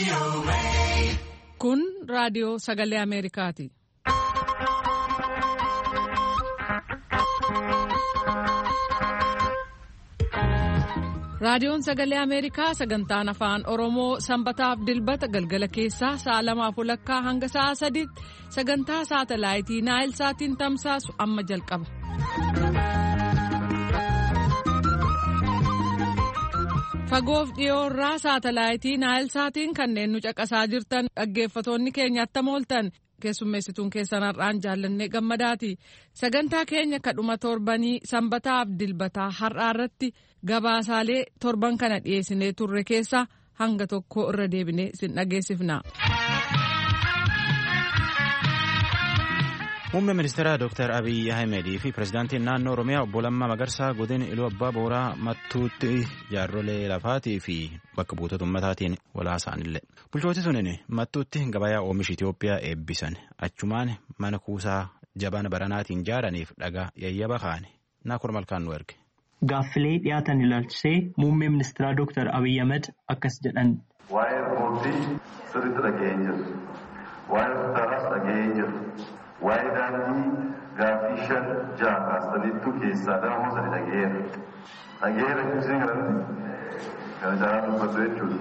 Kun raadiyoo sagalee Ameerikaati. Raadiyoon sagalee Ameerikaa sagantaan afaan Oromoo sanbataaf dilbata galgala keessaa sa'a 2:00 hanga sa'a 3 sagantaa saatalaayitii Naayilsaatiin tamsaasu amma jalqaba. Fagoof dhiyoorraa saatalaayitii Naayilsaatiin kanneen nu caqasaa jirtan dhaggeeffatoonni keenya attam ooltan keessummeessituun keessan har'aan jaallannee gammadaati. Sagantaa keenya kadhuma torbanii sanbataaf dilbataa har'aa irratti gabaasaalee torban kana dhiyeessinee turre keessaa hanga tokko irra deebinee isin dhageessifna. Muummee ministeeraa Dr. Abiy Ahmed fi pirezidaantiin naannoo Oromiyaa obbo Lammaa Magarsaa godina Iluu Abbaa Booraa Mattuutti jaarrolee lafaatii fi bakka buutota ummataatiin walaasaanillee. Bulchooti sunin Mattuutti gabayaa oomisha Itoophiyaa eebbisan achumaan mana kuusaa jabaan baranaatiin ijaaraniif dhagaa yayyaba kaane Naakur Malkaan nu erge. Gaaffilee dhiyaatan ilaalchisee muummee ministeeraa Dr. Abiy Ahmed akkas jedhan. Waa'ee mootii sirriitti dhaga'een jiru. Waa'ee kutaaraas dhaga'een jiru. Waa'ee daandii gaaffii 5-6 kaastaniittuu keessaa dama sadi dhaga'eera. Dhaga'eera ibsee galatti kan ijaaraa dubbatu jechuudha.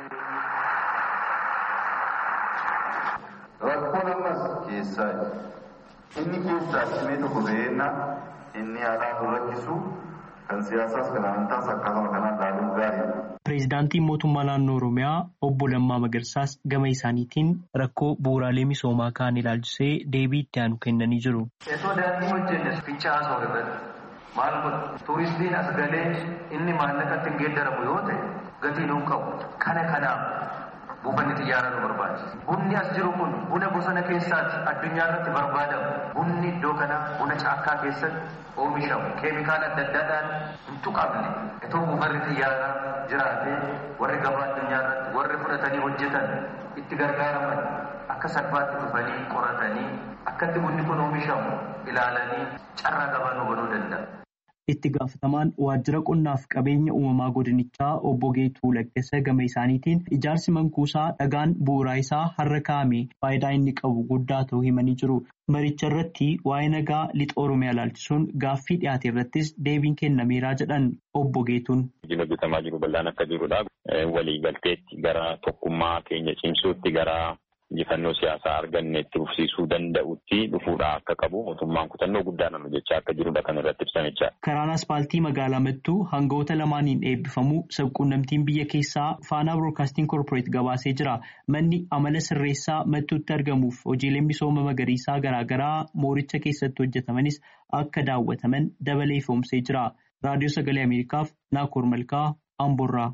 Rakkoon ammas keessaa inni keessaa cimee tokko ta'eenna inni haadhaan nu rakkisu kan siyaasaas kan amantaas akkasuma kanaan dhaaluun gaariidha. Pireezidaantiin mootummaa naannoo Oromiyaa obbo Lammaa Magarsaas gama isaaniitiin rakkoo bu'uuraalee misoomaa kaan ilaalchisee deebii itti aanu kennanii jiru. Osoo daandii hojjenne fiichaa haasa'u irratti maal godhu tuuristiin as galee inni maallaqatti hin geeddaramu yoo ta'e gatii nuun qabu. Kanaaf buufanni xiyyaaraa nu barbaachisa. Bunni as jiru kun buna bosona keessaatti addunyaa irratti barbaadamu. Bunni iddoo kana buna caakkaa keessatti oomishamu. Keemikaala adda addaadhaan hin tuqamne. Itoo buufanni xiyyaaraa jiraatee warri gabaa addunyaa irratti warri fudhatanii hojjetan itti gargaaraman akka salphaatti dhufanii qoratanii akkatti bunni kun oomishamu ilaalanii carraa gabaa nu banuu danda'a. Itti gaafatamaan waajjira qonnaaf qabeenya uumamaa godinichaa obbo Geetuu Laggasa gama isaaniitiin ijaarsi mankuusaa dhagaan bu'uuraa isaa har'a kaa'ame faayidaa inni qabu guddaa ta'uu himanii jiru. Maricha irratti waa'ee nagaa lixa Oromiyaa ilaalchisuun gaaffii dhiyaate irrattis deebiin kennameeraa jedhan obbo Geetuun. Hojjetamaa jiru bal'aan akka jirudha. Waliigalteetti gara tokkummaa keenya cimsuutti gara injifannoo siyaasaa arganneetti dhufsiisuu danda'utti dhufuudha akka qabu mootummaan kutannoo guddaadhaan hojjechaa akka jirudha kan irratti ibsanicha. Karaan aspaaltii magaalaa Mattuu hangafoota lamaaniin eebbifamu sabquunnamtiin biyya keessaa Faanaa Broadcasting Corporate gabaasee jira. Manni amala sirreessaa Mattuutti argamuuf hojiileen misooma magariisaa garaagaraa mooricha keessatti hojjetamanis akka daawwataman dabalee ifoomsee jira. Raadiyoo Sagalee Ameerikaaf Naakur Malkaa Amboorraa.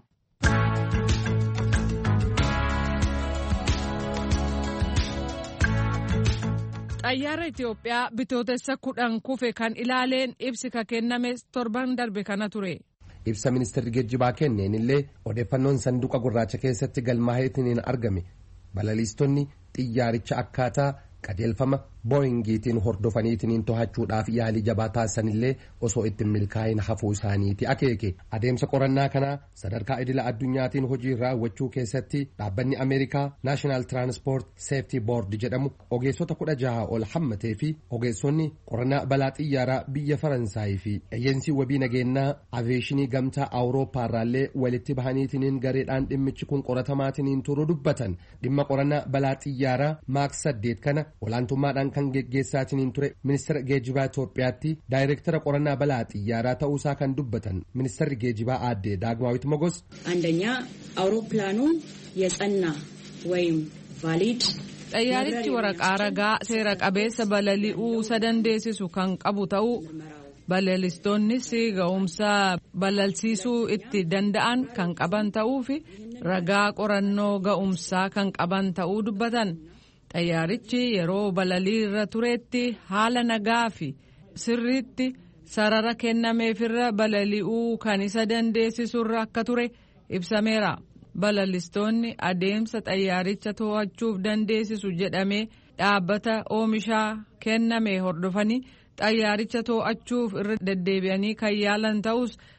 Xayyaara Itoophiyaa bitootessa 10 kufe kan ilaaleen ibsi kenname torban darbe kana ture. Ibsa ministeerri geejjibaa kenneen illee odeeffannoon sanduuqa gurraacha keessatti galmaa'eetiin argame balaliistonni xiyyaaricha akkaataa qajeelfama booyingiitiin hordofaniitiin to'achuudhaaf yaalii jabaa taasisanillee osoo ittiin milkaa'in hafuu isaaniiti akeeke. Adeemsa qorannaa kanaa sadarkaa idila addunyaatiin hojii raawwachuu keessatti dhaabbanni Ameerikaa National Transport Safety Board jedhamu ogeessota 16 ol hammatee fi ogeessonni qorannaa balaa xiyyaaraa biyya Faransaayii fi eejensi wabii nageenyaa aviyeeshinii gamtaa Awuroopaarraallee walitti bahaniitiin gareedhaan dhimmichi kun qoratamaatiin turuu dubbatan. Dhimma qorannaa balaa xiyyaaraa Maaks 8 kana olaantummaadhaan kan geggeessaatiin ture ministeera geejjibaa Itoophiyaatti daayireektara qorannaa balaa xiyyaaraa ta'uusaa kan dubbatan ministeerri geejjibaa aadde Daagmaawit Mogos. አንደኛ አውሮፕላኑ የጸና ወይም ቫሊድ xayyaarichi waraqaa ragaa seera qabeessa balali'uu sadandeessisu kan qabu ta'uu balalistoonnis ga'umsa balalsiisuu itti danda'an kan qaban ta'uu fi ragaa qorannoo ga'umsaa kan qaban ta'uu dubbatan. Xayyaarichi yeroo balalii irra turetti haala nagaa fi sirriitti sarara kennameefirra balali'uu kan isa dandeessisurra akka ture ibsameera. Balalistoonni adeemsa xayyaaricha to'achuuf dandeessisu jedhamee dhaabbata oomishaa kenname hordofanii xayyaaricha to'achuuf irra deddeebi'anii kan yaalan ta'us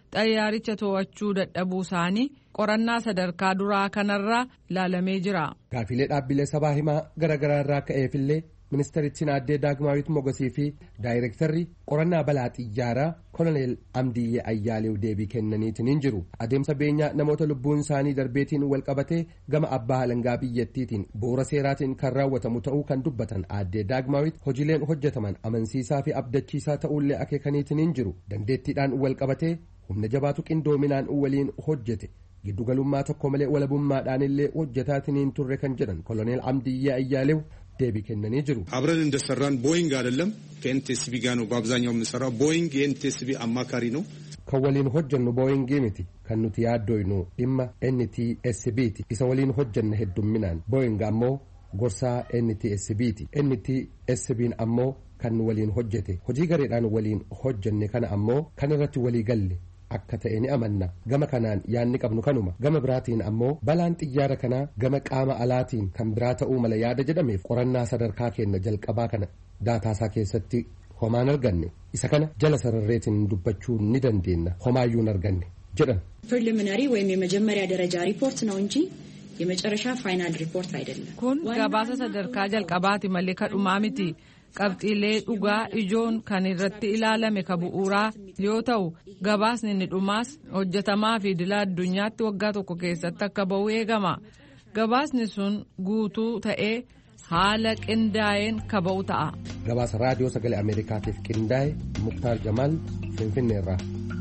xayyaaricha to'achuu dadhabuu isaanii qorannaa sadarkaa duraa kanarraa ilaalamee jira. Gaafilee dhaabbilee sabaa himaa garaagaraa irraa ka'eefillee ministeerittiin aaddee Daagmaawit Mogosii fi daayirektarri qorannaa balaa xiyyaaraa koloneel Amdiyyee Ayyaaleew deebii kennaniitiin jiru. Adeemsa beenyaa namoota lubbuun isaanii darbeetiin wal qabatee gama abbaa alangaa biyyattiitiin bu'uura seeraatiin kan raawwatamu ta'uu kan dubbatan aaddee Daagmaawit hojiileen hojjetaman amansiisaa fi abdachiisaa ta'uullee akeekaniitiin jiru. Dandeettiidhaan wal qabatee humna jabaatu qindoominaan waliin hojjete. Giddugalummaa tokko malee walabummaadhaan illee hojjetaatiin turre kan jedhan koloneel Amdiyyee Ayyaaleew deebii kennanii jiru. አብረን እንደሰራን ቦይንግ አይደለም ከኤንቲኤስቢ ጋር ነው በአብዛኛው የምንሰራው። ቦይንግ የኤንቲኤስቢ አማካሪ ነው። kan waliin hojjannu booyingii miti kan nuti yaaddoynu dhimma NTSB'ti. isa waliin hojjanna heddumminaan booying ammoo gorsaa NTSB'ti. NTSB'n ammoo kan nu waliin hojjete hojii gareedhaan waliin hojjanne kana ammoo kan irratti walii galle akka ta'e ni amanna. gama kanaan yaadni qabnu kanuma. gama biraatiin ammoo balaan xiyyaara kanaa gama qaama alaatiin kan biraa ta'uu mala yaada jedhameef qorannaa sadarkaa keenya jalqabaa kana daataasaa keessatti homaan arganne isa kana jala sararreetiin dubbachuu ni dandeenya homaayyuu hin arganne jedhan. ፕሪሊሚናሪ ወይም የመጀመሪያ ደረጃ ሪፖርት ነው እንጂ የመጨረሻ ፋይናል ሪፖርት አይደለም። kun gabaasa sadarkaa jalqabaati malee kadhumaa miti. qabxiilee dhugaa ijoon kan irratti ilaalame ka bu'uuraa yoo ta'u gabaasni inni dhumaas hojjetamaa fi idila addunyaatti waggaa tokko keessatti akka ba'u eegama. gabaasni sun guutuu ta'ee haala qindaa'een ka ba'u ta'a. gabaasa raadiyoo sagalee ameerikaatiif qindaa'e Muktaar Jamaal Finfinneerraa.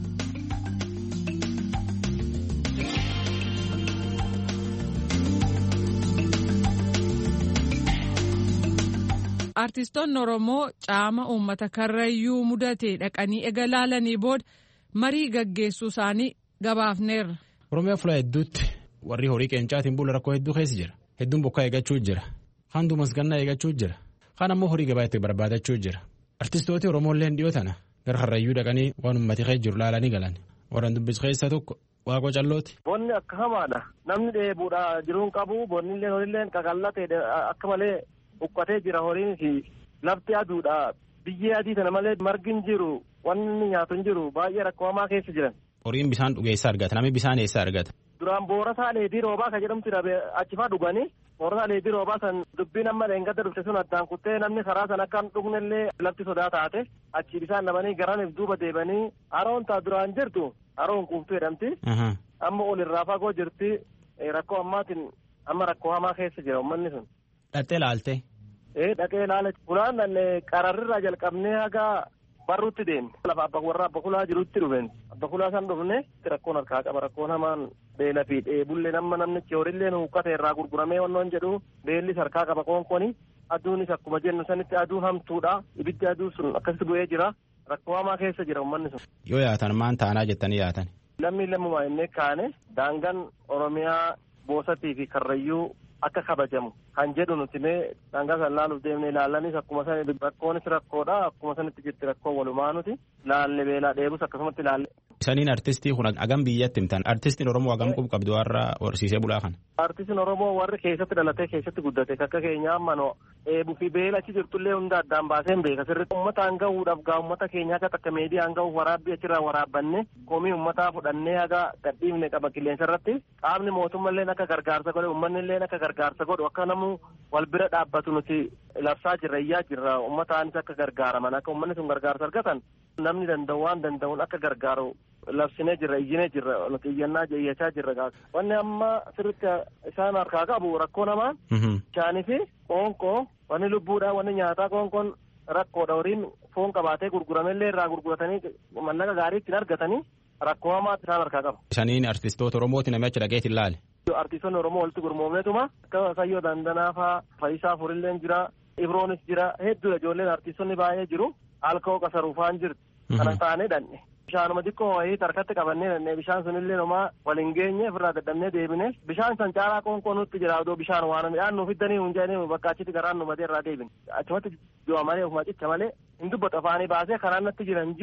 Artistoonni Oromoo caama uummata karrayyuu mudate dhaqanii eegalaalanii booda marii gaggeessuu isaanii gabaafneerra. Oromiyaa fulaa hedduutti warri horii qeencaatiin bula rakkoo hedduu keessa jira. Hedduun bokkaa eeggachuu jira. Kaan duumasgannaa eeggachuu jira. Kaan ammoo horii gabaa itti barbaadachuu jira. Artistooti Oromooillee dhiyoo tana gara karrayyuu dhaqanii waan uummati keessa jiru laalanii galan. Warreen dubbisu keessa tokko Waaqoo Callooti. Bonni akka hamaadha. Namni dheebuudhaa jiruun qabu bonnillee horiillee qaqallatee akka malee uqqatee jira. horiin fi lafti aduudha. biyyee adii tana malee margin jiru wanni nyaatu hin jiru baay'ee rakkoo hamaa keessa jiran. Horiin bishaan dhugeessa argata. Namni bishaan eessa argata? Duraan boorasaa leedii roobaa kan jedhamtu achifaa dhuganii boorasaa leedii roobaa san dubbiin amma leengadda dhufte sun addaan kuttee namni karaa san akka hin dhugnellee lafti sodaa taate achi bishaan namanii garaniif duuba deebanii haroon taa duraan jirtu haroon quuftuu jedhamti. Amma ol irraa fagoo jirti rakkoo ammaatiin amma rakkoo hamaa keessa jira uummanni sun. Dhattee laalte? Dhaqee laale fulaan qararrirraa jalqabnee haga barruutti deemne. Lafa abba kulaa jirutti dhufeen. Abba kulaa san dhufne rakkoon harkaa qaba. Rakkoon hamaan beela fi dheebullee namnichi horiillee huqqate irraa gurguramee wannoon jedhu beellis harkaa qaba qoonqoni. Aduunis akkuma jennu sanitti aduu hamtuudha. Ibiddi aduu sun akkasitti bu'ee jira. Rakkoo hamaa keessa jira uummanni sun. Yoo yaatan maan taanaa jettanii yaatan? Lammumaa innee kaane daangaan Oromiyaa Boosatii fi Karrayyuu akka kabajamu kan jedhu nuti mee daangaa san laaluuf deemnee ilaalanis akkuma san rakkoonis rakkoodha akkuma sanitti jirti rakkoo walumaa nuti laalle beelaa dheebus akkasumatti laalle. Isaniin artistii kun hagam biyyatti himtan artistiin Oromoo hagam qabdu warra horsiisee bulaa kana. Artistiin Oromoo warri keessatti dhalatee keessatti guddate akka keenya amma dheebuu fi beela achi jirtullee hunda addaan baaseen beeka sirriitti uummataan gahuudhaaf gaa uummata keenya akka takka meediyaan gahuuf waraabbii achirraa waraabbanne komii uummataa fudhannee haga gadhiifne qaba qilleensa irratti qaamni mootummallee akka gargaarsa godhe uummanni akka gargaarsa godhu akka namu wal bira dhaabbatu nuti labsaa jirra iyyaa jirra uummataanis akka gargaaraman akka uummanni sun gargaarsa argatan namni danda'u waan danda'uun akka gargaaru labsinee jirra iyyinee jirra nuti iyyannaa iyyachaa jirra wanni amma sirriitti isaan harkaa qabu rakkoo namaa bishaanii fi qoonqoo wanni lubbuudhaa wanni nyaataa qoonqoon rakkoodha horiin foon qabaatee gurguramellee irraa gurguratanii mallaqa gaarii ittiin argatanii rakkoo hamaa isaan harkaa qabu. Isaniin artistoota Oromooti namicha dhaqeetiin laale. Artistoonni Oromoo walitti gurmoomneetuma akka Sayyoo Dandanaa fa'aa Faayisaa Furilleen jira Ibroonis jira hedduudha ijoolleen artistoonni baay'ee jiru Alkoo Qasaruufaan jirti kanan taanee dhanne. Bishaanuma xiqqoo wayii harkatti qabannee dhanne bishaan sunillee nomaa waliin geenye ofirraa dadhabnee deebine bishaan san caalaa qoonqoo nutti jira odoo bishaan waan midhaan nuuf iddanii hunjaanii bakka achitti garaan nu matee irraa deebine achumatti du'a malee ofuma cicha malee hin dubbatu afaanii baasee karaan natti jiran jiru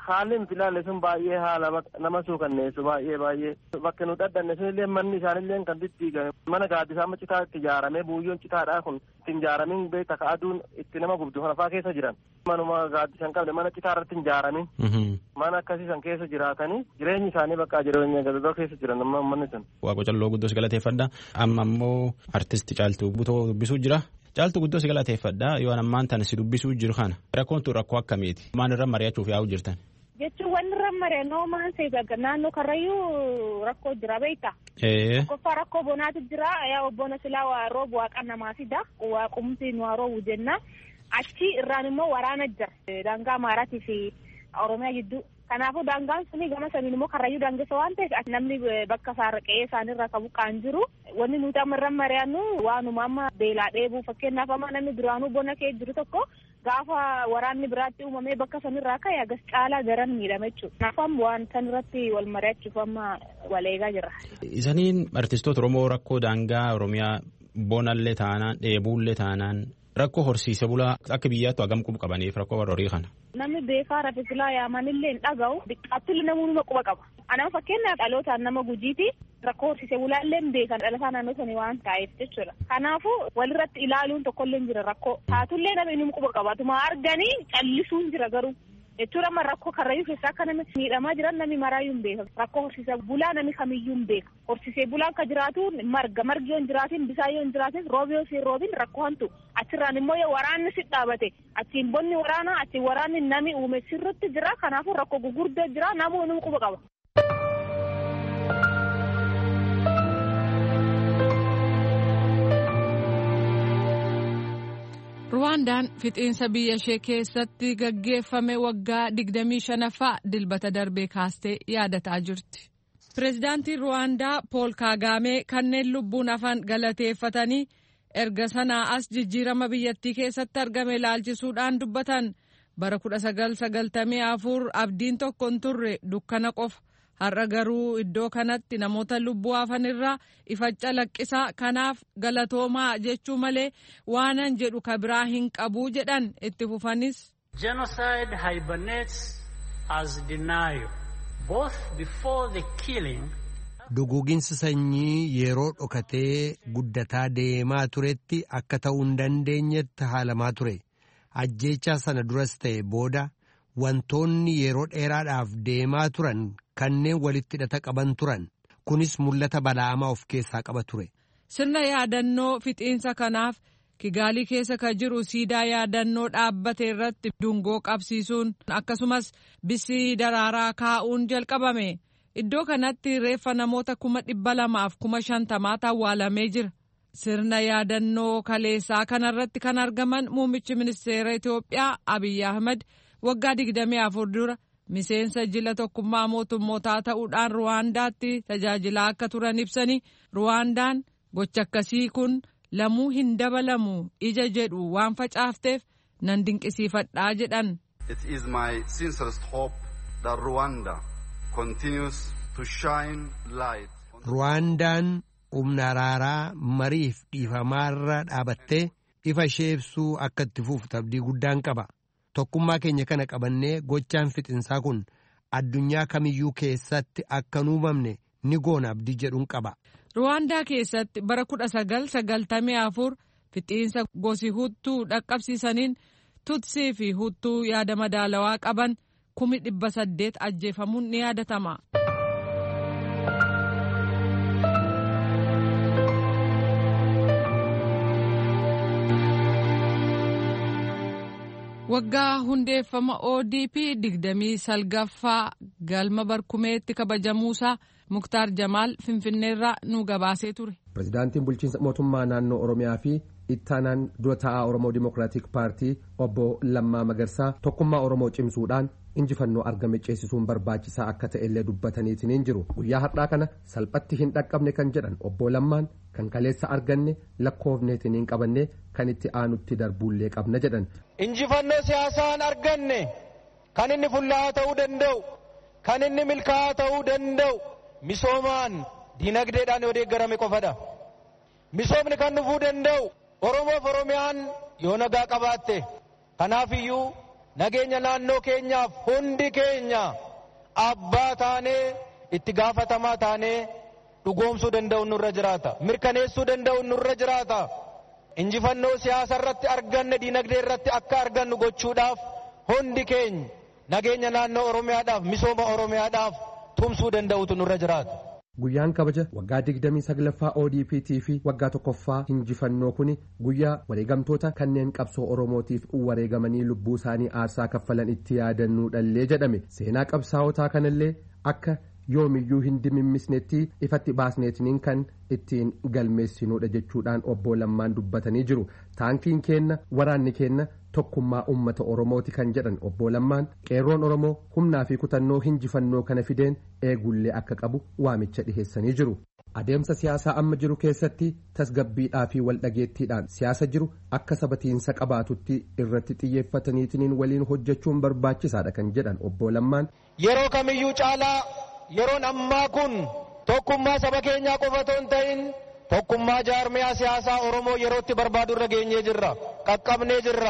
haalli nuti ilaalle sun baay'ee haala nama suukanneessu baay'ee bakka nuti addanne sunillee manni isaanillee kan diddiigame mana gaaddisaa amma citaa itti ijaaramee buuyyoon citaadhaa kun itti ijaaramin beekta ka aduun itti nama gubdu kanafaa keessa jiran manuma gaaddisan qabne mana citaa irratti ijaaramin mana akkasiisan keessa jiraatanii jireenyi isaanii bakka jireenya gadadoo keessa jiran amma manni sun. Waaqo calloo guddoo si galateeffadha. Amma ammoo artisti Caaltuu Butoo dubbisuu jira. Caaltuu guddoo si galateeffadha yoo ammaan tana si dubbisuu jiru kana rakkoon tun rakkoo akkamiiti maal irra mari'achuuf yaa'u jirtan. Jechuun wanni irra mari'annoo maan seegaga naannoo karrayyuu rakkoo jira beekta. Qofa rakkoo bonaatu jira yaa bona silaa waa roobu waaqa namaa fida waaqumsi nu roobu jenna achi irraan immoo waraana jira daangaa Amaaraatii fi Oromiyaa gidduu. Kanaafuu daangaan suni gama saniin immoo karrayyuu daangessa waan ta'eef namni bakka saarqee isaanirra qabu qaan jiru wanni nuti amma irra mari'annu waanuma amma beelaa dheebuu fakkeenyaaf amma namni duraanuu bona kee jiru tokko gaafa waraanni biraatti uumamee bakka sanirraa ka'e agas caalaa garan miidhama jechuudha. Kanaafuu waan sanirratti wal mari'achuuf amma wal eegaa jirra. Isaniin artistoota Oromoo rakkoo daangaa Oromiyaa bonallee taanaan dheebuullee taanaan rakkoo horsiise bulaa akka biyyaattu hagam quba qabaniif rakkoo warra horii kana. Namni beekaa rafetilaa yaamanillee hin dhaga'u dhiqqaattillee namoonni quba qaba. Anaan fakkeenyaaf dhalootaan nama gujiiti rakkoo horsiise bulaallee hin beekan dhalataa naannoo sanii waan ta'eef jechuudha. Kanaafuu walirratti ilaaluun tokkollee hin jira rakkoo. Taatullee namni inni quba qabatuma arganii callisuun jira garuu. Jechuudha amma rakkoo karrayyuu keessaa akka namni miidhamaa jiran namni maraayyuu hin beeka. Rakkoo horsiisee bulaa namni kamiyyuu hin beeka. Horsiisee bulaan akka jiraatu margi yoo hin jiraatin bisaan yoo hin jiraatin roobi yoo siin roobin rakkoo hantu. Achirraan immoo yoo waraanni si dhaabate achiin bonni waraanaa achiin waraanni nami uume sirritti jira kanaafuu rakkoo gurguddoo jira namoonni quba qaba. Ruwaandaan fixiinsa biyya ishee keessatti gaggeeffame waggaa 25ffaa dilbata darbee kaastee yaadataa jirti. Pireezidaantiin Ruwaandaa Pool Kaagaamee kanneen lubbuun hafan galateeffatanii erga sanaa as jijjiirama biyyattii keessatti argame ilaalchisuudhaan dubbatan bara 1994 abdiin tokko hin turre dukkana qofa. Har'a garuu iddoo kanatti namoota lubbuu hafanirraa ifa calaqqisaa kanaaf galatoomaa jechuu malee waanan jedhu ka biraa hin qabu jedhan itti fufanis. Genocide hibernates as denial both before the killing. Duguuginsi sanyii yeroo dhokatee guddataa deemaa turetti akka ta'uu hin dandeenyetti haalamaa ture. Ajjeechaa sana duras ta'e booda wantoonni yeroo dheeraadhaaf deemaa turan kanneen walitti hidhata qaban turan kunis mul'ata balaamaa of keessaa qaba ture. Sirna yaadannoo fixiinsa kanaaf Kigaalii keessa ka jiru siidaa yaadannoo dhaabbate irratti dungoo qabsiisuun akkasumas bisii daraaraa kaa'uun jalqabame. Iddoo kanatti reeffa namoota 200,050 awwaalamee jira. Sirna yaadannoo kaleessaa kanarratti kan argaman muummichi ministeera Itoophiyaa Abiy Ahmed waggaa 24 dura miseensa jila tokkummaa mootummootaa ta'uudhaan Ruwaandaatti tajaajilaa akka turan ibsanii Ruwaandaan gocha akkasii kun lamuu hin dabalamu ija jedhu waan facaafteef nan dinqisiifadhaa jedhan. It is my sincerest hope that Rwanda continues to shine light. Ruwaandaan humna araaraa mariif dhiifamaarra dhaabattee ifa ishee ibsuu akka itti fuuftu abdii guddaan qaba. Tokkummaa keenya kana qabannee gochaan fixinsaa kun addunyaa kamiyyuu keessatti akka hin uumamne ni goona abdii jedhuun qaba. Ruwaandaa keessatti bara 1994 fixiinsa gosi Huttuu dhaqqabsiisaniin Tutsii fi Huttuu yaada madaalawaa qaban 800 ajjeefamuun ni yaadatama. Waggaa hundeeffama ODP 29ffaa galma barkumeetti kabajamuusaa Muktaar Jamaal Finfinneerraa nu gabaasee ture. Pireezidaantiin bulchiinsa mootummaa naannoo Oromiyaa fi ittaanaan dura taa'aa Oromoo Dimokiraatik Paartii obbo Lammaa Magarsaa tokkummaa Oromoo cimsuudhaan injifannoo argame ceesisuun barbaachisaa akka ta'ellee dubbataniitiin jiru. Guyyaa har'aa kana salphatti hin dhaqqabne kan jedhan obbo Lammaan kan kaleessa arganne lakkoofneetiin hin qabanne kan itti aanutti darbuullee qabna jedhan. Injifannoo siyaasaan arganne kan inni fulla'aa ta'uu danda'u kan inni milkaa'aa ta'uu danda'u misoomaan dinagdeedhaan yoo deeggarame qofadha. Misoomni kan dhufuu danda'u Oromoof Oromiyaan yoo nagaa qabaatte. Kanaafiyyuu nageenya naannoo keenyaaf hundi keenya abbaa taanee itti gaafatamaa taanee dhugoomsuu danda'u nurra jiraata, mirkaneessuu danda'u nurra jiraata. Injifannoo siyaasa irratti arganne diinagdee irratti akka argannu gochuudhaaf hundi keenya nageenya naannoo Oromiyaadhaaf misooma Oromiyaadhaaf tumsuu danda'utu nurra jiraata. Guyyaan kabaja waggaa 29ffaa ODPT fi waggaa 1ffaa injifannoo kuni guyyaa wareegamtoota kanneen qabsoo Oromootiif wareegamanii lubbuu isaanii aarsaa kaffalan itti yaadannuudhallee jedhame. Seenaa qabsaa'otaa kanallee akka yoomiyyuu hin dimimmisnetti ifatti baasneetiniin kan ittiin galmeessinuudha jechuudhaan obbo Lammaan dubbatanii jiru. Taankiin keenna waraanni keenna tokkummaa uummata Oromooti kan jedhan obbo Lammaan qeerroon Oromoo humnaa fi kutannoo injifannoo kana fideen eegullee akka qabu waamicha dhiheessanii jiru. Adeemsa siyaasaa amma jiru keessatti tasgabbiidhaa fi waldhageettiidhaan siyaasa jiru akka sabatiinsa qabaatutti irratti xiyyeeffataniitiin waliin hojjechuun barbaachisaadha kan jedhan obbo Lammaan. Yeroo kamiyyuu caalaa yeroon ammaa kun tokkummaa saba keenyaa qofa otoo hin ta'in tokkummaa jaarmiyaa siyaasaa Oromoo yerootti barbaadu irra geenyee jirra, qaqqabnee jirra.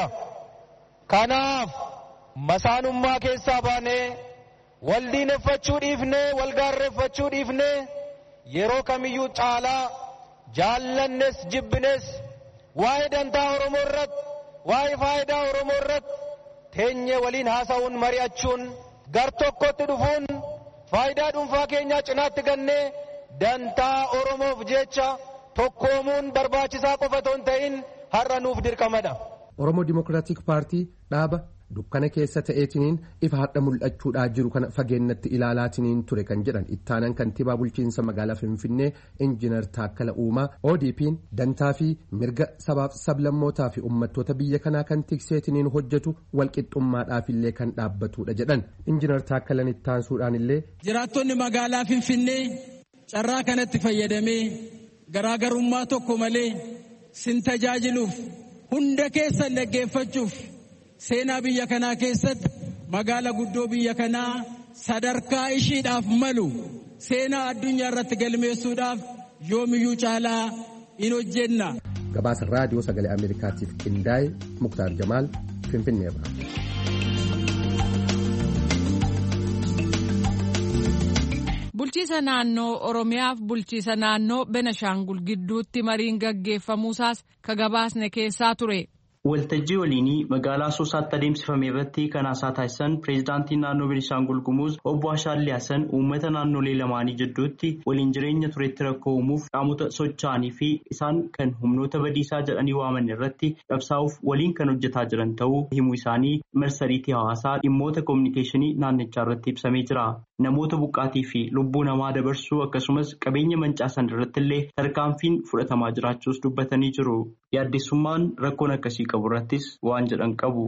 Kanaaf masaanummaa keessaa baanee wal diineffachuu dhiifnee wal gaarreeffachuu dhiifnee yeroo kamiyyuu caalaa jaallannes jibbines waa'ee dantaa Oromoo irratti waa'ee faayidaa Oromoo irratti teenyee waliin haasa'uun mari'achuun gar tokkotti dhufuun faayidaa dhuunfaa keenyaa cinaatti gannee dantaa Oromoof jecha tokkoomuun barbaachisaa qofa otoo hin ta'in har'a nuuf dirqamadha. Oromoo Dimokiraatik Paartii dhaaba dukkana keessa ta'eetiniin ifa hadha mul'achuudhaa jiru kana fageennatti ilaalaatiniin ture kan jedhan ittaanan kantiibaa bulchiinsa magaalaa Finfinnee Injiinar Taakkala Uumaa ODP'n dantaa fi mirga sabaaf sablammootaa fi uummattoota biyya kanaa kan tikseetiniin hojjetu walqixxummaadhaaf illee kan dhaabbatudha jedhan. Injiinar Taakkalan ittaansuudhaan illee jiraattonni magaalaa Finfinnee carraa kanatti fayyadamee garaagarummaa tokko malee sin tajaajiluuf hunda keessan dhaggeeffachuuf seenaa biyya kanaa keessatti magaala guddoo biyya kanaa sadarkaa ishiidhaaf malu seenaa addunyaa irratti galmeessuudhaaf yoomiyyuu caalaa in hojjenna. Gabaasa raadiyoo sagalee Ameerikaatiif qindaa'e Muktaar Jamaal Finfinneerraa. Bulchiisa naannoo Oromiyaaf bulchiisa naannoo Benashaangul gidduutti mariin gaggeeffamuusaas ka gabaasne keessaa ture. Waltajjii waliinii magaalaa Asoosaatti adeemsifame irratti kan haasaa taasisan pireezidaantiin naannoo Beenishaangul Gumuz obbo Ashaallee Hasan uummata naannolee lamaanii jidduutti waliin jireenya turetti rakkoo uumuuf qaamota socho'anii fi isaan kan humnoota badiisaa jedhanii waaman irratti qabsaa'uuf waliin kan hojjetaa jiran ta'uu himuu isaanii marsariitii hawaasaa dhimmoota koominikeeshinii naannichaa irratti ibsamee jira. Namoota buqqaatii fi lubbuu namaa dabarsuu akkasumas qabeenya mancaasan irratti illee tarkaanfiin fudhatamaa jiraachuus dubbatanii jiru. Yaaddessummaan rakkoon akkasii qabu irrattis waan jedhan qabu.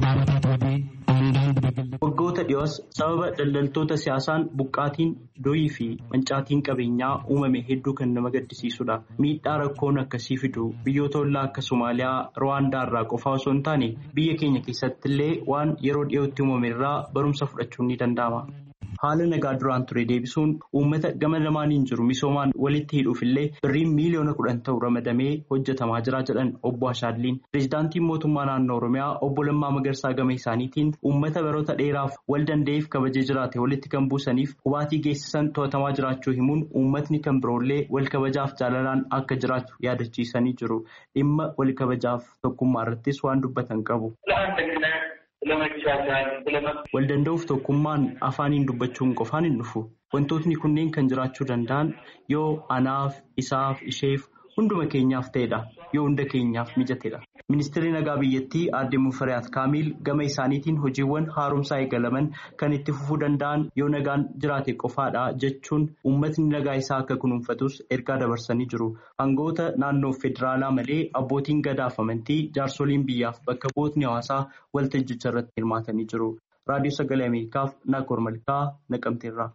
Waggoota dhiyoos sababa daldaltoota siyaasaan buqqaatiin doyii fi mancaatiin qabeenyaa uumame hedduu kan nama gaddisiisudha. Miidhaa rakkoon akkasii fidu biyyoota ollaa akka Somaaliyaa, Ruwaandaa irraa qofaa osoo hin taane biyya keenya keessatti illee waan yeroo dhiyootti uumame irraa barumsa fudhachuun ni danda'ama. Haala nagaa duraan ture deebisuun uummata gama lamaaniin jiru misoomaan walitti hidhuuf illee birriin miliyoona 10 ta'u ramadamee hojjetamaa jira jedhan obbo Ashaalliin. Pireezidaantiin mootummaa naannoo Oromiyaa obbo Lammaa Magarsaa gama isaaniitiin uummata baroota dheeraaf wal danda'eef kabajee jiraate walitti kan buusaniif hubaatii geessisan to'atamaa jiraachuu himuun uummatni kan biroollee wal kabajaaf jaalalaan akka jiraatu yaadachiisanii jiru. Dhimma wal kabajaaf tokkummaa irrattis waan dubbatan qabu. Wal danda'uuf tokkummaan afaaniin dubbachuun qofaan hin dhufu. Wantootni kunneen kan jiraachuu danda'an yoo anaaf, isaaf, isheef hunduma keenyaaf ta'edha. Yoo hunda keenyaaf mijatedha. Ministeerri nagaa biyyattii aadde Mufariyaat Kaamil gama isaaniitiin hojiiwwan haaromsaa eegalaman kan itti fufuu danda'an yoo nagaan jiraate qofaadha jechuun uummatni nagaa isaa akka kunuunfatus ergaa dabarsanii jiru. Aangawoota naannoo federaalaa malee abbootiin gadaa fi amantii jaarsoliin biyyaaf bakka bu'ootni hawaasaa waltajjicha irratti hirmaatanii jiru. Raadiyoo Sagalee Ameerikaaf Naakoor Malkaa Naqamteerraa.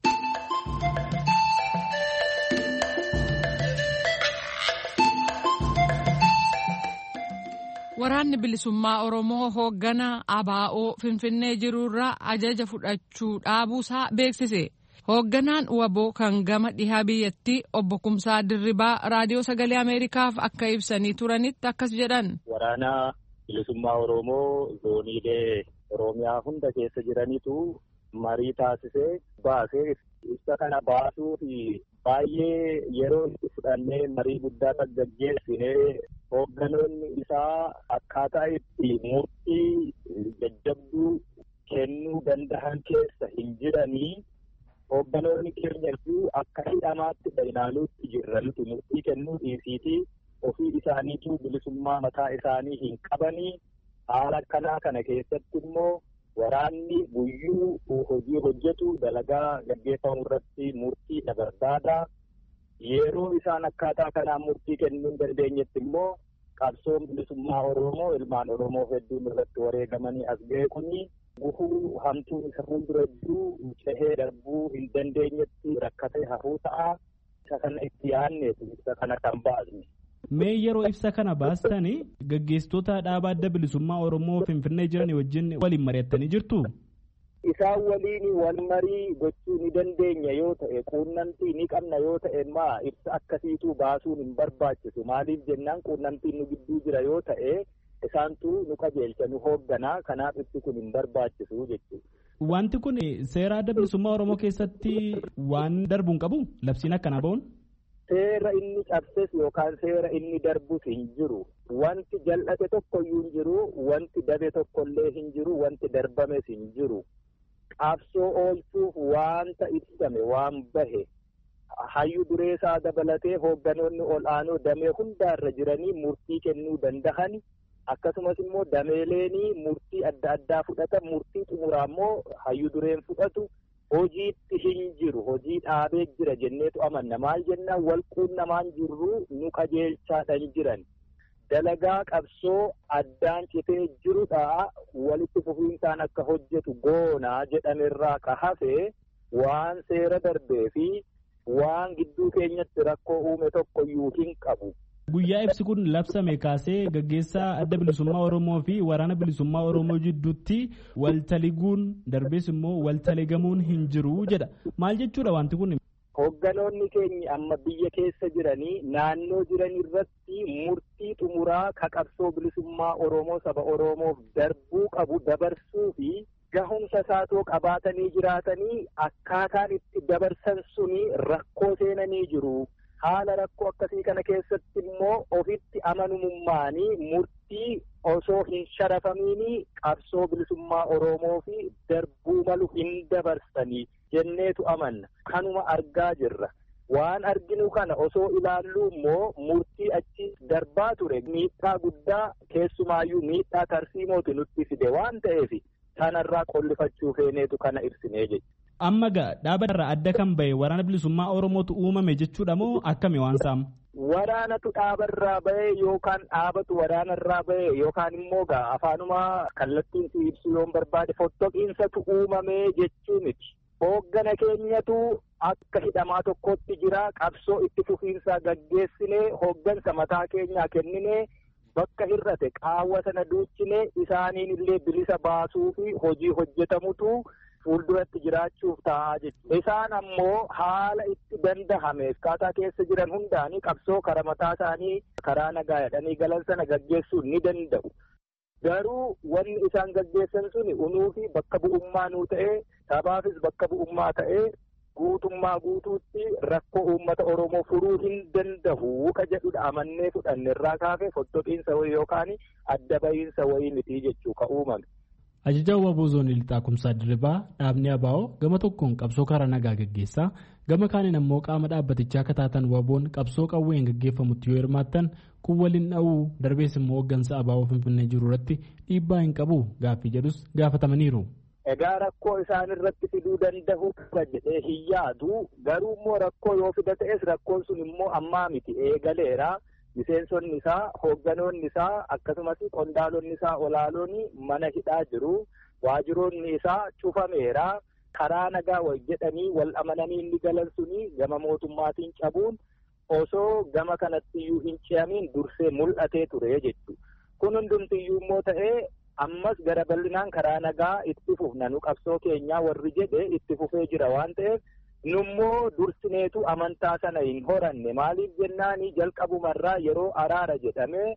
Waraanni bilisummaa Oromoo hoogganaa ABO Finfinnee jirurraa ajaja fudhachuu dhaabuusaa beeksise. Hoogganaan WBO kan gama dhihaa biyyattii obbo Kumsaa Dirribaa raadiyoo Sagalee Ameerikaaf akka ibsanii turanitti akkas jedhan. Waraana bilisummaa Oromoo zooniilee Oromiyaa hunda keessa jiranitu marii taasisee baasee ibsa kana baasuu fi baay'ee yeroo itti fudhannee marii guddaa gaggeessinee hoogganoonni isaa akkaataa itti murtii jajjabduu kennuu danda'an keessa hin jiranii hoogganoonni keenyatu akka hidhamaatti ilaaluutti jiranitu murtii kennuu dhiisiitii ofii isaaniitu bilisummaa mataa isaanii hin qabanii haala akkanaa kana keessatti immoo waraanni guyyuu hojii hojjetu dalagaa gaggeeffamu irratti murtii barbaada. Yeroo isaan akkaataa kanaan murtii kennuu hin dandeenyetti immoo qabsoon bilisummaa Oromoo ilmaan Oromoo hedduun irratti wareegamanii as ga'e kuni gufuu hamtuun isa fuuldura jiru cehee darbuu hin dandeenyetti rakkatee hafuu ta'a. Isa kana itti yaadneetu isa kana kan baasne. Mee yeroo ibsa kana baastanii gaggeessitoota dhaaba adda bilisummaa Oromoo Finfinnee jiran wajjin waliin mari'attanii jirtu? Isaan waliin wal marii gochuu ni dandeenya yoo ta'e quunnamtii ni qabna yoo ta'e ibsa akkasiitu baasuun hin barbaachisu. Maaliif jennaan quunnamtiin nu gidduu jira yoo ta'e isaantu nu qajeelcha nu hoogganaa kanaaf ibsi kun hin barbaachisu jechuudha. Wanti kun seera adda bilisummaa Oromoo keessatti waan darbu hin qabu? Labsiin akkanaa ba'uun? Seera inni cabses yookaan seera inni darbus hin jiru. Wanti jal'ate tokkoyyuu hin jiru, wanti dabe tokkollee hin jiru, wanti darbames hin jiru. Qabsoo oolchuuf waanta ibsame waan bahe hayyuu dureessaa dabalatee hoogganoonni ol'aanoo damee hundaarra jiranii murtii kennuu danda'an akkasumas immoo dameeleenii murtii adda addaa fudhatan murtii xumuraa immoo hayyuu dureen fudhatu. Hojiitti hin jiru hojii dhaabee jira jenneetu amanna maal jennaan wal quunnamaan jirru nu qajeelchaadhaan jiran dalagaa qabsoo addaan citee jirudha walitti fufiinsaan akka hojjetu goonaa jedhamerraa ka hafe waan seera darbee fi waan gidduu keenyatti rakkoo uume tokkoyyuu hin qabu. Guyyaa ibsi kun labsame kaasee gaggeessaa adda bilisummaa Oromoo fi waraana bilisummaa Oromoo jidduutti waltaliguun darbees immoo waltaligamuun hin jiru jedha. Maal jechuudha wanti kun? Hoogganoonni keenya amma biyya keessa jiranii naannoo jiran irratti murtii xumuraa ka qabsoo bilisummaa Oromoo saba Oromoof darbuu qabu dabarsuu fi gahumsa isaatoo qabaatanii jiraatanii akkaataan itti dabarsan suni rakkoo seenanii jiru. Haala rakkoo akkasii kana keessatti immoo ofitti amanamummaanii murtii osoo hin sharafamiini qabsoo bilisummaa Oromoo fi darbuu malu hin dabarsanii jenneetu amanna. Kanuma argaa jirra. Waan arginu kana osoo ilaalluu immoo murtii achi darbaa ture miidhaa guddaa keessumaayyuu miidhaa tarsiimootu nutti fide waan ta'eef sanarraa qollifachuu feeneetu kana ibsinee jechuudha. Amma dhaaba irraa adda kan bahe waraana bilisummaa Oromootu uumame jechuudha moo akkami waan saam? Waraanatu dhaabarraa bahe yookaan dhaabatu waraanarraa bahe yookaan immoo afaanuma kallattiin si ibsu yoon barbaade fottoqiinsatu uumame jechuu miti. Hooggana keenyatu akka hidhamaa tokkotti jira qabsoo itti fufiinsaa gaggeessinee hooggansa mataa keenyaa kenninee bakka hir'ate qaawwa sana duuchinee isaaniin illee bilisa baasuu fi hojii hojjetamutu fuulduratti jiraachuuf ta'a jechuudha. Isaan ammoo haala itti dandahame akkaataa keessa jiran hundaanii qabsoo karaa mataa isaanii karaa nagaa jedhanii galan sana gaggeessuu ni danda'u. Garuu wanni isaan gaggeessan suni unuu fi bakka bu'ummaa nuu ta'ee sabaafis bakka bu'ummaa ta'ee guutummaa guutuutti rakkoo uummata Oromoo furuu hin danda'u ka jedhudha amannee fudhanne irraa kaafee fottoqiinsa wayii yookaan adda bahiinsa wayii miti jechuu ka uumame. Ajajaa Waaboo Zoonii Lixaa Kumsaa Dirribaa dhaabni ABO gama tokkoon qabsoo karaa nagaa gaggeessaa gama kaaniin ammoo qaama dhaabbatichaa akka taatan Waaboon qabsoo qawween gaggeeffamutti yoo hirmaattan kun waliin dha'uu darbees immoo hooggansa ABO Finfinnee jiru irratti dhiibbaa hin qabu gaaffii jedhus gaafatamaniiru. Egaa rakkoo isaan irratti fiduu danda'u qaba jedhee hin yaadu garuu immoo rakkoo yoo fida ta'es rakkoon sun immoo ammaa miti eegaleera. Miseensonni isaa hoogganoonni isaa akkasumas qondaalonni isaa olaaloonni mana hidhaa jiru waajiroonni isaa cufameera karaa nagaa wal jedhanii wal amananii inni galan suni gama mootummaatiin cabuun osoo gama kanattiyyuu hin ce'amiin dursee mul'atee ture jechuudha. Kun hundumtiyyuu immoo ta'ee ammas gara bal'inaan karaa nagaa itti fufna nu qabsoo keenyaa warri jedhe itti fufee jira waan ta'eef nummoo dursineetu amantaa sana hin horanne maaliif jennaani jalqabumarraa yeroo araara jedhame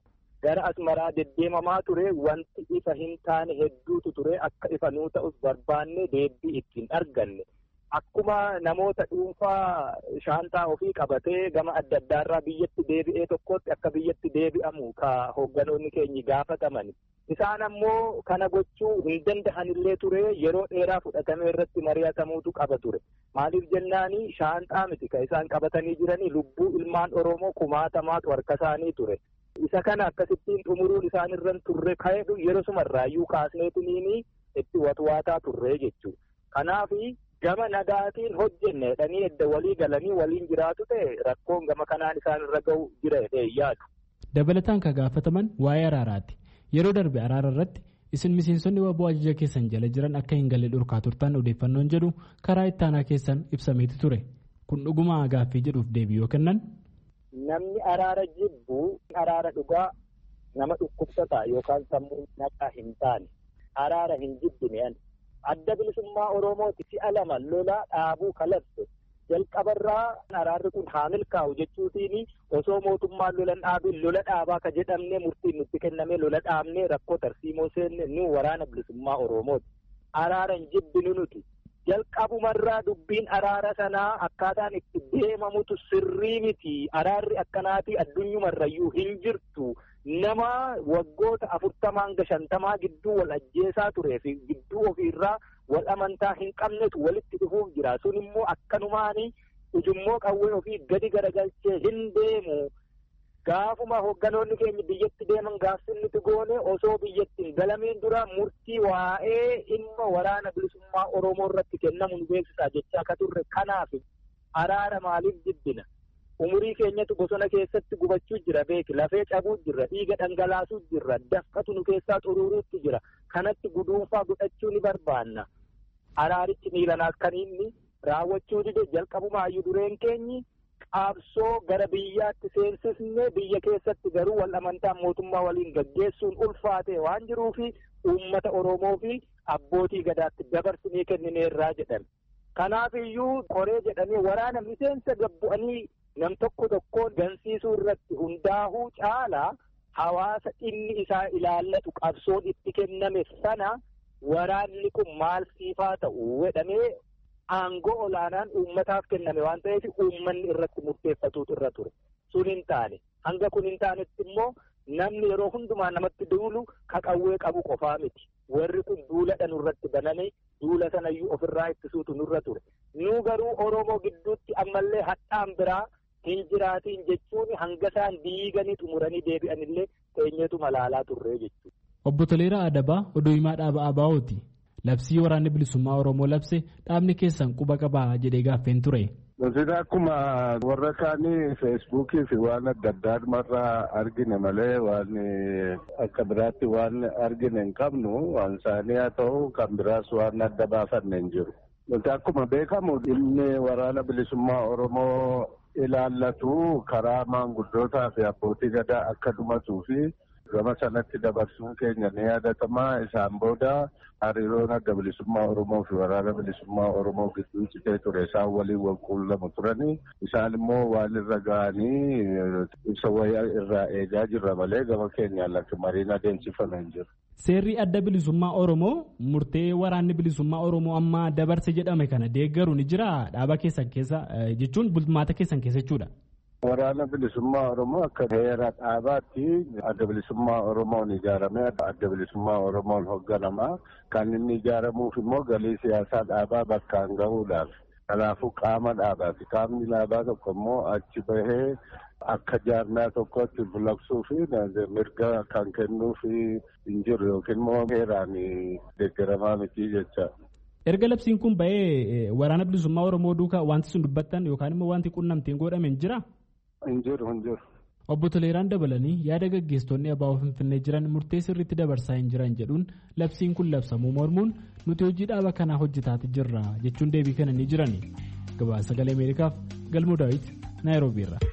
gara asmaraa deddeemamaa ture wanti ifa hin taane hedduutu ture akka ifa nuu ta'us barbaanne deebii ittiin arganne. Akkuma namoota dhuunfaa shaantaa ofii qabatee gama adda addaarraa biyyatti deebi'ee tokkotti akka biyyatti deebi'amu ka hoogganoonni keenya gaafataman. Isaan ammoo kana gochuu hin danda'anillee ture yeroo dheeraa fudhatamee irratti mari'atamuutu qaba ture. Maaliif jennaani shaantaa miti ka isaan qabatanii jiranii lubbuu ilmaan Oromoo kumaatamaatu harka isaanii ture. Isa kana akkasittiin xumuruun isaan irran turre ka'eefu yeroo sumarraayyuu kaasneetiniini itti watwaataa turre jechuudha. Kanaafi gama nagaatiin hojjenne jedhanii edda walii galanii waliin jiraatu ta'e rakkoon gama kanaan isaan irra ga'u jira jedhee yaadu. Dabalataan ka gaafataman waa'ee araaraati. Yeroo darbe araara irratti isin miseensonni waboo ajaja keessan jala jiran akka hin galle dhorkaa turtan odeeffannoon jedhu karaa ittaanaa keessan ibsameeti ture. Kun dhuguma gaaffii jedhuuf deebii yoo kennan. Namni araara jibbu araara dhugaa nama dhukkubsataa yookaan sammuu naqaa hin taane araara hin jibbine. Adda bilisummaa Oromooti si'a lama lola dhaabuu kalabse jalqabarraa araarri kun haa milkaa'u jechuutiin osoo mootummaan lolan dhaabiin lola dhaabaa ka jedhamne murtiin nutti kenname lola dhaabne rakkoo tarsiimoo seenne nu waraana bilisummaa Oromooti. Araara hin jibbinu nuti. Jalqabumarraa dubbiin araara sanaa akkaataan itti deemamutu sirrii miti. Araarri akkanaatii addunyumarrayyuu hin jirtu. Nama waggoota 40-50 gidduu wal ajjeesaa turee fi gidduu ofiirraa wal amantaa hin qabnetu walitti dhufuuf jira. Sun immoo akkanumaanii ujummoo qawwee ofii gadi garagalchee hin deemu. Gaafuma hoogganoonni keenya biyyatti deeman gaafsinnitu goone osoo biyyatti hin galamiin dura murtii waa'ee dhimma waraana bilisummaa Oromoo irratti kennamu nu beeksisaa jechaa akka turre. Kanaaf araara maaliif jibbina? Umurii keenyatu bosona keessatti gubachuu jira beeki, lafee cabuu jira, dhiiga dhangalaasuu jira, dafqatu nu keessaa xuruuruutti jira. Kanatti guduunfaa godhachuu ni barbaanna. Araarichi miilanaas kan inni raawwachuu dide jalqabumaayyuu dureen keenyi qaabsoo gara biyyaatti seensisne biyya keessatti garuu wal amantaan mootummaa waliin gaggeessuun ulfaate waan jiruufi uummata Oromoo fi abbootii gadaatti dabarsinee kennineerraa jedhan. Kanaaf iyyuu koree jedhanii waraana miseensa gabbu'anii nam tokko tokkoon gansiisuu irratti hundaa'uu caalaa hawaasa dhimmi isaa ilaallatu qabsoon itti kenname sana waraanni kun maal siifaa ta'u jedhamee aangoo olaanaan uummataaf kenname waan ta'eef uummanni irratti murteeffatuutu irra ture. Sun hin taane. Hanga kun hin taanetti immoo namni yeroo hundumaa namatti duulu ka qawwee qabu qofaa miti. Warri kun duuladha nurratti baname duula sanayyuu ofirraa ittisuutu nurra ture. Nu garuu Oromoo gidduutti ammallee hadhaan biraa hin jiraatiin jechuun hanga isaan diiganii xumuranii deebi'anillee teenyeetu malaalaa turree jechuudha. Obbo Toleeraa Adabaa oduu himaa dhaaba ABO'ti. Labsii waraanni bilisummaa Oromoo labse dhaabni keessan quba qabaa jedhee gaaffeen ture. Nuti akkuma warra kaanii feesbuukii fi waan adda addaa argine malee waan akka biraatti waan argine hin qabnu waan isaanii haa ta'u kan biraas waan adda baafanne hin jiru. Nuti akkuma beekamu dhimmi waraana bilisummaa Oromoo ilaallatu karaa maanguddootaa fi abbootii gadaa akka dhumatuu fi gama sanatti dabarsuun keenya ni yaadatama. Isaan booda hariiroon adda bilisummaa Oromoo fi waraana bilisummaa Oromoo gidduu citee ture. Isaan waliin wal quunnamu turanii isaan immoo waan irra ga'anii ibsa wayyaa irraa eegaa jirra malee gama keenyaan lakki mariin adeemsifame hin jiru. Seerri adda bilisummaa Oromoo murtee waraanni bilisummaa Oromoo amma dabarse jedhame kana deeggaru ni jira dhaaba keessan keessa jechuun bulmaata keessan keessa jechuudha. Waraana bilisummaa Oromoo akka heera dhaabaatti adda bilisummaa Oromoon ijaaramee adda bilisummaa Oromoon hoogganamaa kan inni ijaaramuuf immoo galii siyaasaa dhaabaa bakkaan gahuudhaaf. Kanaafuu qaama dhaabaati. Qaamni dhaabaa tokko immoo achi bahee akka jaarmaa tokkotti bulabsuu fi mirga kan kennuuf hin jiru yookiin immoo heeraan deeggaramaa miti jecha. Erga labsiin kun bahee waraana bilisummaa Oromoo duukaa wanti sun dubbattan yookaan immoo wanti qunnamtiin godhame hin jira? Hin jiru. Obbo Toleeraan dabalanii yaada gaggeessitoonni ABO Finfinnee jiran murtee sirriitti dabarsaa hin jiran jedhuun labsiin kun labsamuu mormuun nuti hojii dhaaba kanaa hojjetaati jirra jechuun deebii kennanii jirani. Gabaasa Sagalee Ameerikaaf Galmuu Daawit Naayiroobii irraa.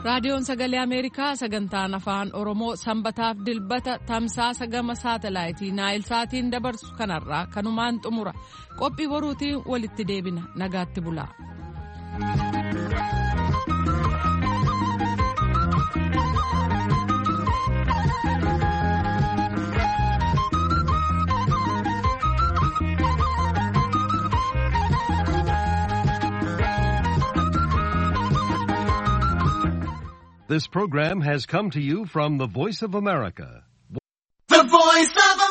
Raadiyoon Sagalee Ameerikaa sagantaan afaan Oromoo sanbataaf dilbata tamsaasa gama saatalaayitii Naayilsaatiin dabarsu kanarraa kanumaan xumura. Qophii boruutiin walitti deebina. Nagaatti bulaa. This program has come to you from the Voice of America. The Voice of